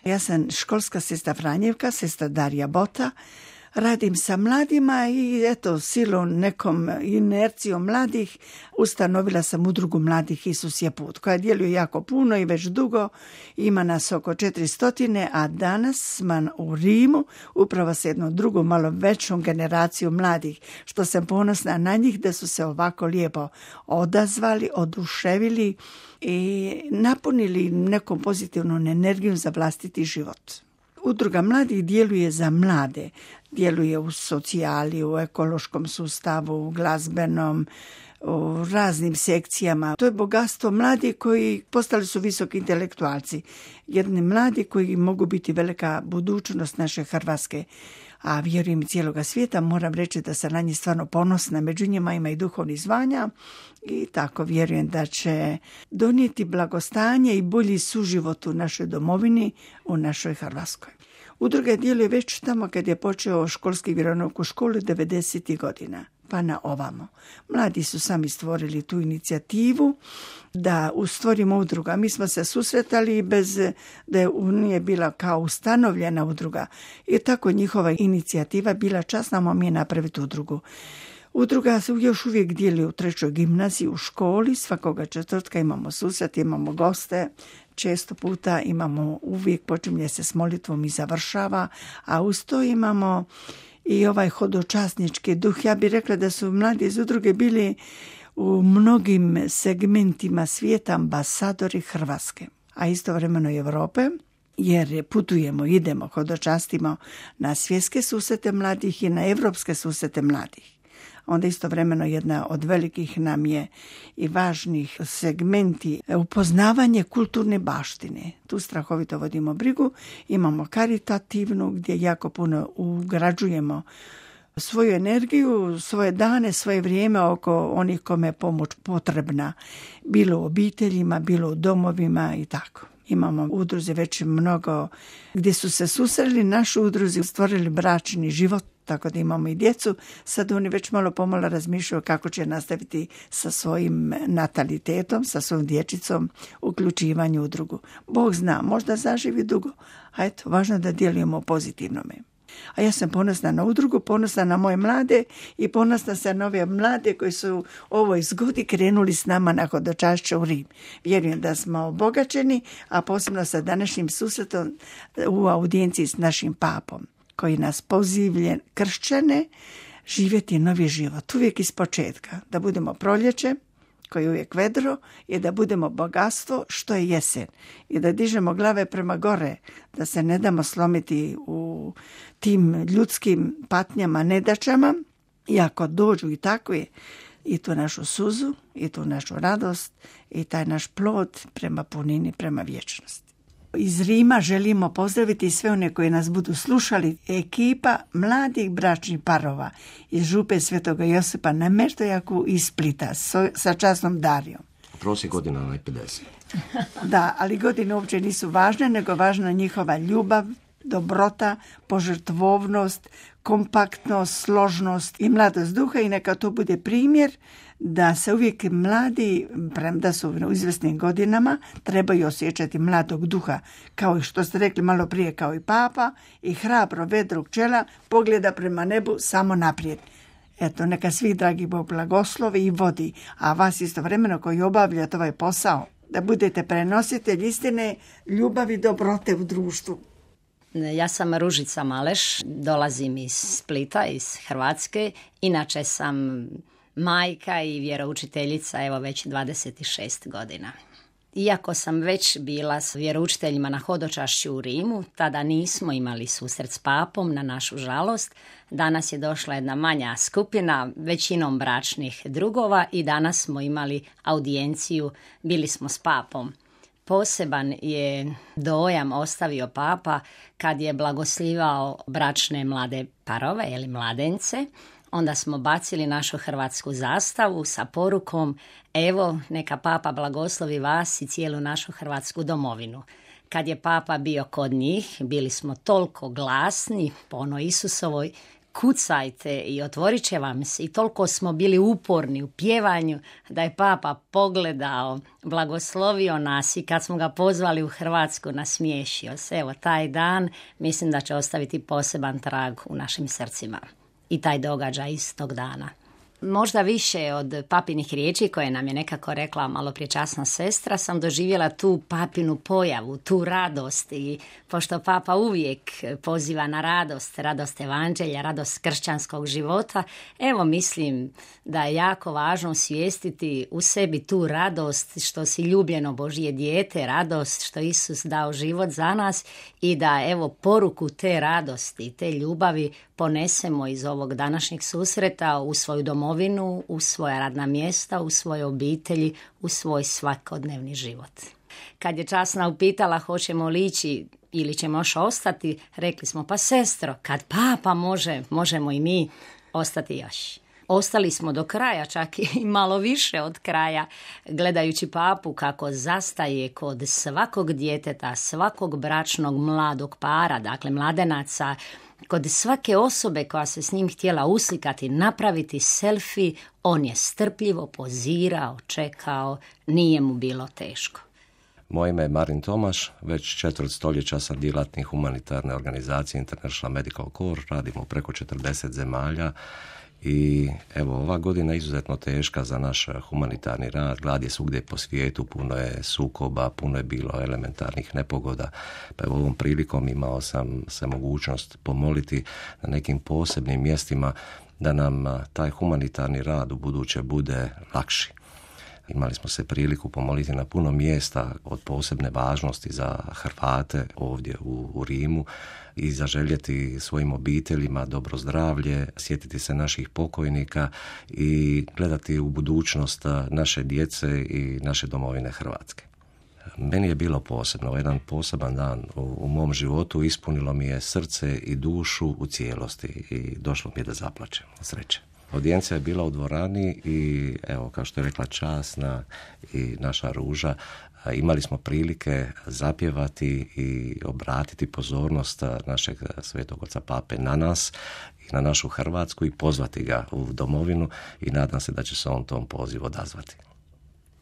Ja sam školska sestra Franjevka, sestra Darija Bota. Radim sa mladima i eto, silom nekom inercijom mladih ustanovila sam udrugu mladih Isus je put, koja djeluje jako puno i već dugo. Ima nas oko 400, a danas smo u Rimu upravo sa jednom drugom, malo većom generacijom mladih, što sam ponosna na njih da su se ovako lijepo odazvali, oduševili i napunili nekom pozitivnom energijom za vlastiti život. Udruga mladih djeluje za mlade, djeluje u socijali, u ekološkom sustavu, u glazbenom, u raznim sekcijama. To je bogatstvo mladih koji postali su visoki intelektualci. Jedni mladi koji mogu biti velika budućnost naše Hrvatske, a vjerujem i cijeloga svijeta. Moram reći da sam na njih stvarno ponosna. Među njima ima i duhovnih zvanja i tako vjerujem da će donijeti blagostanje i bolji suživot u našoj domovini, u našoj Hrvatskoj. Udruga djeluje već tamo kad je počeo školski vjeronauk u školu 90. godina, pa na ovamo. Mladi su sami stvorili tu inicijativu da stvorimo udruga. Mi smo se susretali bez da je nije bila kao ustanovljena udruga. I tako njihova inicijativa bila časna mi napraviti udrugu. Udruga se još uvijek dijeli u 3. gimnaziji u školi. Svakoga četvrtka imamo susret, imamo goste. Često puta imamo, uvijek počinje se s molitvom i završava, a uz to imamo i ovaj hodočasnički duh. Ja bih rekla da su mladi iz udruge bili u mnogim segmentima svijeta ambasadori Hrvatske, a istovremeno i Europe, jer putujemo, idemo, hodočastimo na svjetske susrete mladih i na evropske susrete mladih. Onda istovremeno jedna od velikih nam je i važnih segmenti upoznavanje kulturne baštine. Tu strahovito vodimo brigu. Imamo karitativnu gdje jako puno ugrađujemo svoju energiju, svoje dane, svoje vrijeme oko onih kome je pomoć potrebna. Bilo u obiteljima, bilo u domovima i tako. Imamo udruze već mnogo gdje su se susreli naši udruzi, stvorili bračni život, tako da imamo i djecu. Sad oni već malo pomalo razmišljaju kako će nastaviti sa svojim natalitetom, sa svojom dječicom, uključivanju u drugu. Bog zna, možda zaživi dugo, a eto, važno je da djelujemo pozitivnome. A ja sam ponosna na udrugu, ponosna na moje mlade i ponosna sam na ove mlade koji su ovoj zgodi krenuli s nama na hodočašće u Rim. Vjerujem da smo obogaćeni, a posebno sa današnjim susretom u audijenciji s našim papom, koji nas pozivljen kršćane živjeti novi život, uvijek iz početka, da budemo proljeće, koji je uvijek vedro, i da budemo bogatstvo što je jesen i da dižemo glave prema gore, da se ne damo slomiti u tim ljudskim patnjama, nedaćama, i ako dođu i takve, i tu našu suzu, i tu našu radost, i taj naš plod prema punini, prema vječnosti. Iz Rima želimo pozdraviti sve one koji nas budu slušali, ekipa mladih bračnih parova iz župe Svetoga Josipa na Meštojaku iz Splita sa časnom Darijom. Prosjek godina na 50. Da, ali godine uopće nisu važne, nego važna njihova ljubav, dobrota, požrtvovnost, kompaktnost, složnost i mladost duha, i neka to bude primjer da se uvijek mladi, premda su u izvesnim godinama, trebaju osjećati mladog duha, kao i što ste rekli malo prije, kao i papa, i hrabro vedrog čela pogleda prema nebu samo naprijed. Eto, neka svih dragi Bog blagoslovi i vodi, a vas istovremeno koji obavljate ovaj posao, da budete prenositelj istine, ljubavi i dobrote u društvu. Ja sam Ružica Maleš, dolazim iz Splita, iz Hrvatske. Inače sam majka i vjeroučiteljica, evo već 26 godina. Iako sam već bila s vjeroučiteljima na hodočašću u Rimu, tada nismo imali susret s papom, na našu žalost. Danas je došla jedna manja skupina, većinom bračnih drugova, i danas smo imali audijenciju, bili smo s papom. Poseban je dojam ostavio papa kad je blagoslivao bračne mlade parove ili mladence. Onda smo bacili našu hrvatsku zastavu sa porukom: evo, neka papa blagoslovi vas i cijelu našu hrvatsku domovinu. Kad je papa bio kod njih, bili smo toliko glasni po onoj Isusovoj: kucajte i otvorit će vam se. I toliko smo bili uporni u pjevanju da je papa pogledao, blagoslovio nas i kad smo ga pozvali u Hrvatsku nasmiješio se. Evo, taj dan mislim da će ostaviti poseban trag u našim srcima. I taj događaj iz tog dana. Možda više od papinih riječi koje nam je nekako rekla malo prije časna sestra, sam doživjela tu papinu pojavu, tu radost. I pošto papa uvijek poziva na radost evanđelja, radost kršćanskog života, evo mislim da je jako važno osvijestiti u sebi tu radost što si ljubljeno Božje dijete, radost što Isus dao život za nas i da evo poruku te radosti, te ljubavi ponesemo iz ovog današnjeg susreta u svoju domovinu, u svoja radna mjesta, u svoje obitelji, u svoj svakodnevni život. Kad je časna upitala hoćemo li ići ili ćemo još ostati, rekli smo pa sestro, kad papa može, možemo i mi ostati još. Ostali smo do kraja, čak i malo više od kraja, gledajući papu kako zastaje kod svakog djeteta, svakog bračnog mladog para, dakle mladenaca, kod svake osobe koja se s njim htjela uslikati, napraviti selfie, on je strpljivo pozirao, čekao, nije mu bilo teško. Moje ime je Marin Tomaš, već 4 stoljeća sam djelatnik humanitarne organizacije International Medical Corps, radimo u preko 40 zemalja i evo ova godina je izuzetno teška za naš humanitarni rad, glad je svugdje po svijetu, puno je sukoba, puno je bilo elementarnih nepogoda, pa evo ovom prilikom imao sam se mogućnost pomoliti na nekim posebnim mjestima da nam taj humanitarni rad u buduće bude lakši. Imali smo se priliku pomoliti na puno mjesta od posebne važnosti za Hrvate ovdje u Rimu i zaželjeti svojim obiteljima dobro zdravlje, sjetiti se naših pokojnika i gledati u budućnost naše djece i naše domovine Hrvatske. Meni je bilo posebno, jedan poseban dan u mom životu, ispunilo mi je srce i dušu u cijelosti i došlo mi je da zaplačem, sreće. Audijencija je bila u dvorani i evo, kao što je rekla časna i naša Ruža, imali smo prilike zapjevati i obratiti pozornost našeg svetog oca pape na nas i na našu Hrvatsku i pozvati ga u domovinu i nadam se da će se on tom pozivu odazvati.